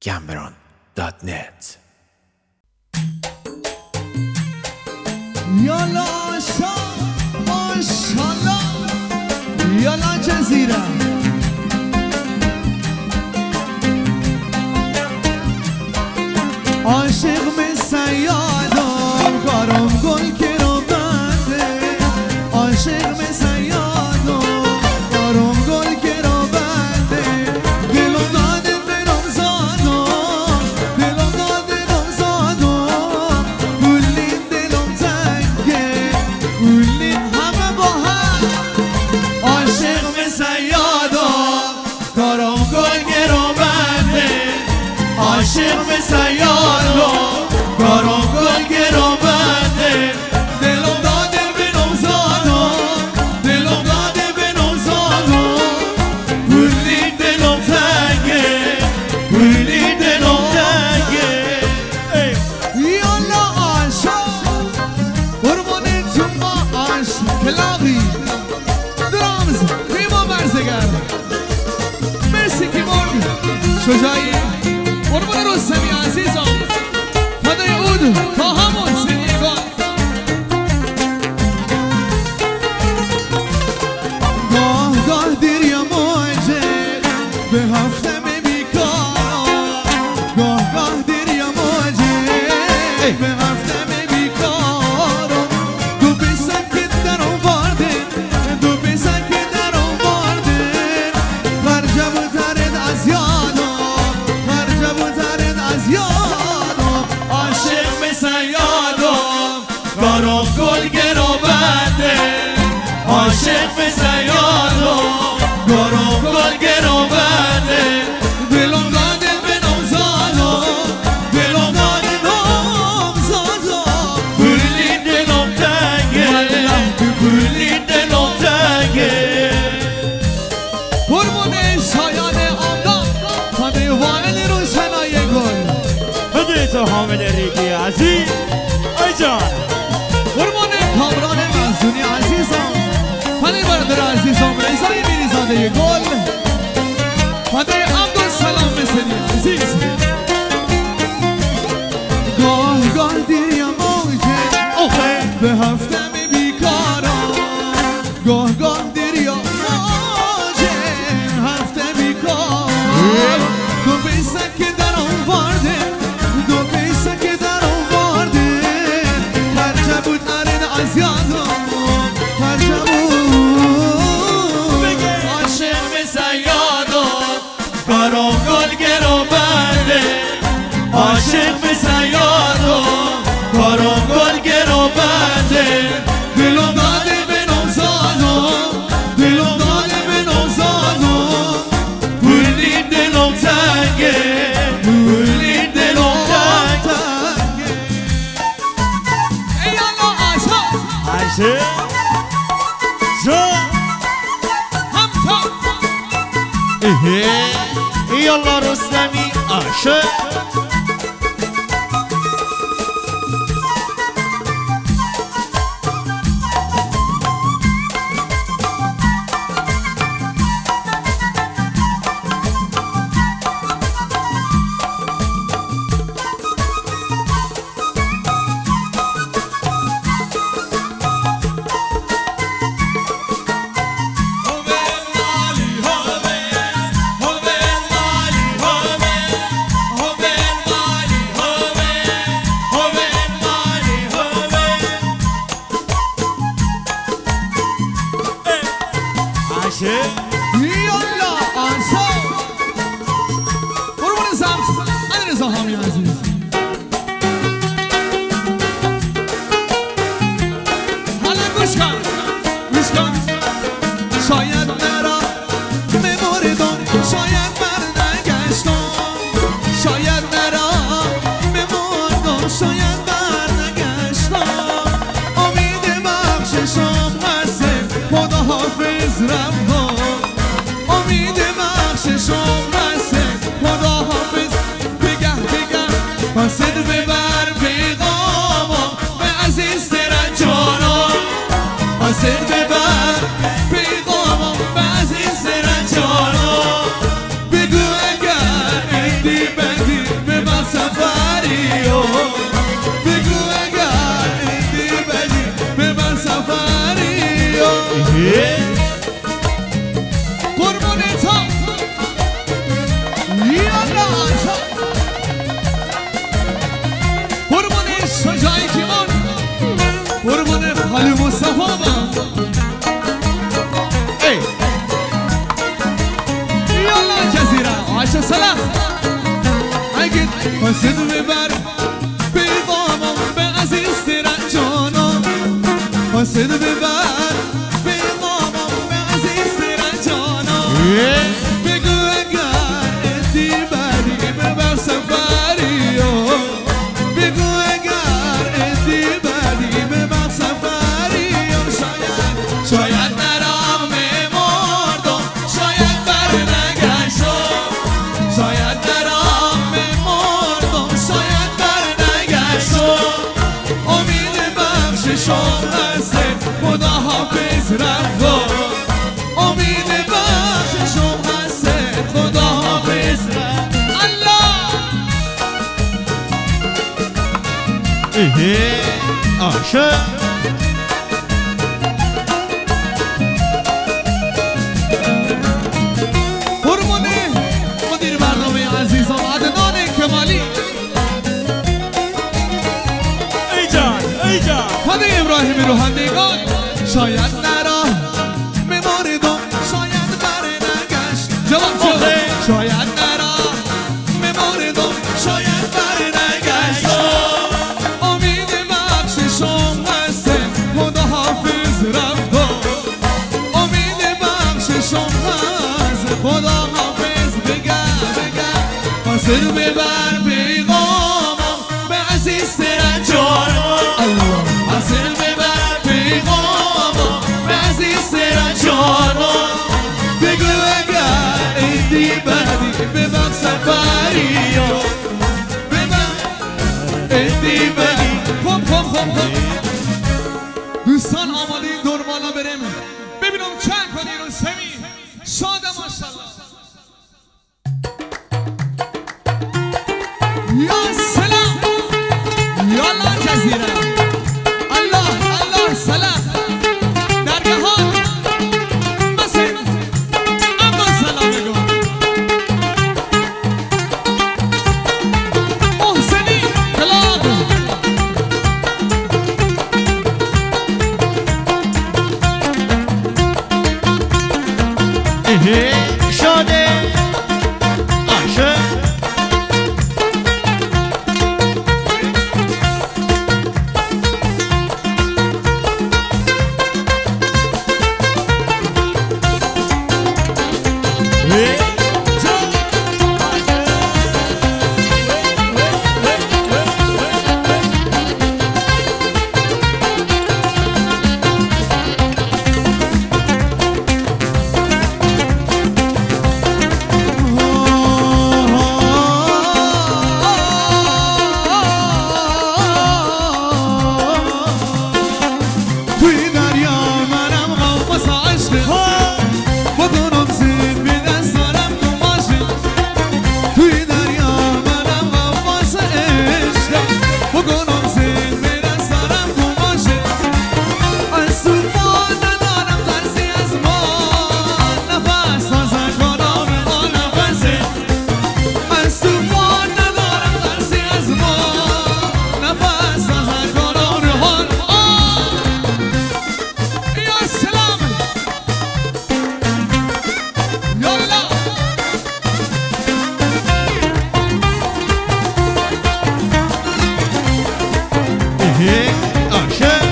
Gambron.net. یالا ماشالله یالا جزیره عاشق مثل یادم کارم گل که رو بنده عاشق مثل یادم کارم گل که رو بنده دلم داده دلم زادم دلم داده دلم زادم کلی دلم تنگه کلی همه با هم عاشق مثل یادم کارم گل که رو بنده عاشق مثل یادم کارم گل که رو بنده دلم داده به نوزادم دلم داده به نوزادم کلی دلم تنگه کلی دلم تنگه یالا عاشق قربونتون ما عاشق کلاقی درامز خیما برزگر مرسی کیبورد شجاعی قربون رستمی عزیزم فدای اود تا همون سنیگاه گاه گاه دیر یا موجه به هفته می بیکارم گاه گاه دیر یا موجه به هفته می بیکارم دو پیسن که در آوردن دو پیسن که در آوردن خرجه بودرد از یادم خرجه بودرد از یادم عاشق مثل یادم کارم گل گرو بنده عاشق مثل یادم کارم گل گرو بنده دلم داده به نوزادم دلم داده نوزادم کلی دلم تنگه کلی دلم تنگه قربون شایان آمدان فده وائل روشنای گل فدای تو حامد ریگی عزیز ای جان قربون کامران منزونی عزیزم فده برادر عزیزم رضای میریزاده گل فده عبدالسلام مثلی عزیز گاه گاه دیر یا موجه به هفته می بیکارم گاه گاه دیر یا موجه هفته بیکارم دو پیسه که در آورده دو پیسه که در آورده خرجه بود ارد از یادم خرجه بود عاشق مثل یادم کارم گل گرو بنده عاشق مثل یادم کارم گل گرو بنده دلم داده به نوزادم دلم داده به نوزادم کلی دلم تنگه کلی دلم تنگه ای الله عاشق عاشق جان هم تا یالا رستمی عاشق یالا عاشق قربون سمت علیرضا حامی عزیز حالا گوش کن گوش کن شاید مرا بمردم شاید برنگشتم شاید مرا بمردم شاید برنگشتم امید بخششم هست خدا حافظ رفتم امید بخششم هست خدا حافظ بگه بگه پسر ببر پیغامم به عزیز رنجانم پسر ببر پیغامم به عزیز رنجانم بگو اگر ایدی بگی عاشق قربونه مدیر برنامه عزیزان عدنان کمالی ای جان ای جان خانه ابراهیمی روحندگان شاید نرا مماردم شاید بره نگشت جواب شاید نرا مماردم شاید بره نگشت امید بخششم هسته خدا حافظ رفتم امید بخششم هست خدا حافظ بگم حاصل ببر پیغامم به عزیز سرنجانم حاصل ببر پیغامم به عزیز سرنجانم بگو اگر ایدی بدی ببخ سفریو ببخ ایدی بدی خب دوستان آماده این دور بالا بریم ببینم چند کنی رو سمی شاده ماشالله یا سلام یالا جزیره الله سلام درگاهان بسید اما سلام بگو محسنی کلاب شاده عاشق توی دریا منم غواص عشق بکنم زیر به دست دارم تو ماشین توی دریا منم غواص عشق بکنم زیر به دست دارم تو ماشین از طوفان ندارم ترسی از ما نفس تازه کنم ما نفسه از طوفان ندارم ترسی از ما نفس تازه کنم روحان یا سلام یالا عاشق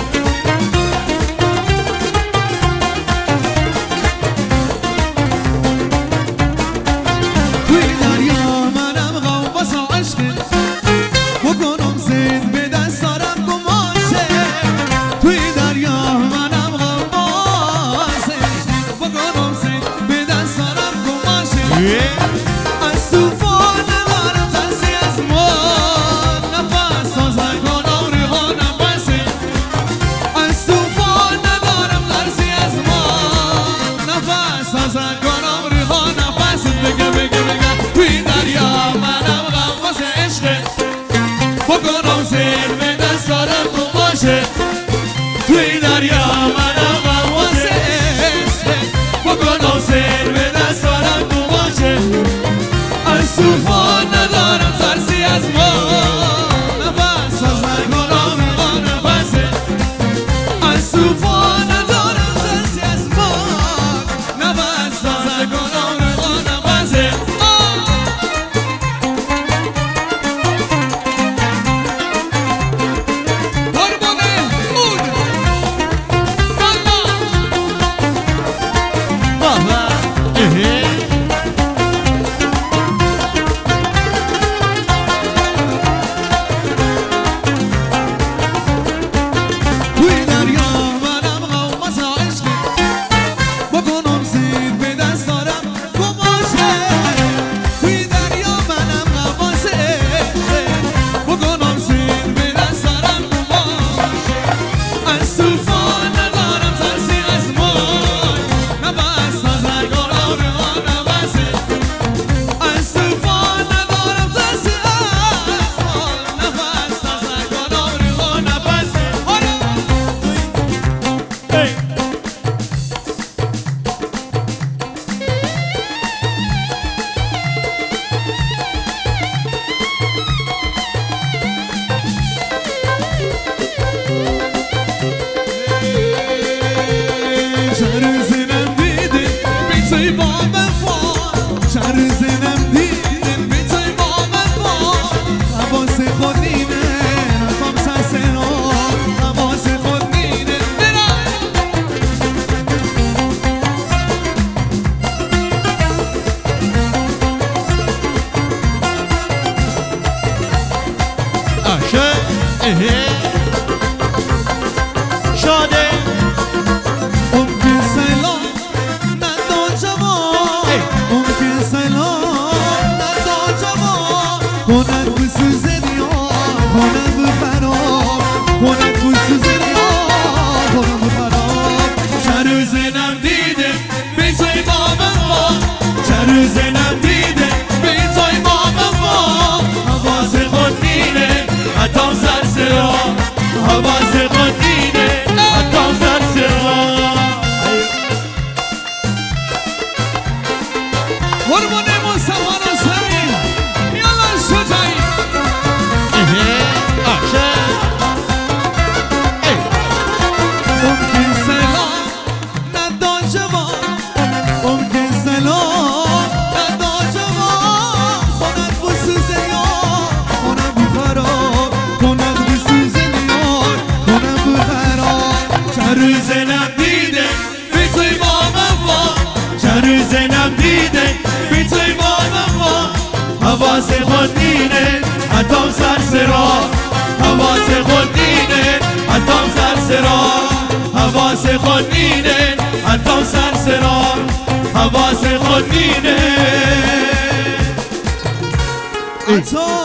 توی دریا منم غواص عشق بکنم زین به دست دارم گماشه توی دریا منم غواص عشق بکنم زین به دست دارم گماشه از طوفان ندارم ترسی از ما نفس تازه کنم ریحا نفسه از طوفان ندارم ترسی از ما نفس تازه کنم ریحا نفسه بگه توی دریا منم غواص عشق بکنم زیر به دست دارم گماشه توی دریا منم غواص عشق بکنم زیر به دست دارم گماشه از طوفان ندارم ترسی از ما نفس تازه کنم ریحا نفسه از طوفان ندارم ترسی از ما نفس تازه کنم ریحا نفسه قربونه اون بابا شاده اون که سیلان ندان جوان اون که سیلان ندان جوان کند بسوز دیار کند بفرار کند بسوز دیار کند بفرار چند روز نم دیده به توی بابا چند روز نم دیده به توی بابا حواس خود نینه حتام سرسرا حواس خود نینه حتام سرسرا قربان مصطفی ناصری یالا شجاعی ممکن سلام ندان جوان ممکن سلام ندان جوان کند بسوز یار کند بخرار کند بسوز یار کند بخرار چند روز نم دیده به توی بابا چند روز نم دیده به توی بابا حواس خود نینه حتام سرسرا حواس خود نینه حتام سرسرا حواس خود نینه حتام سرسرا حواس خود نینه حتام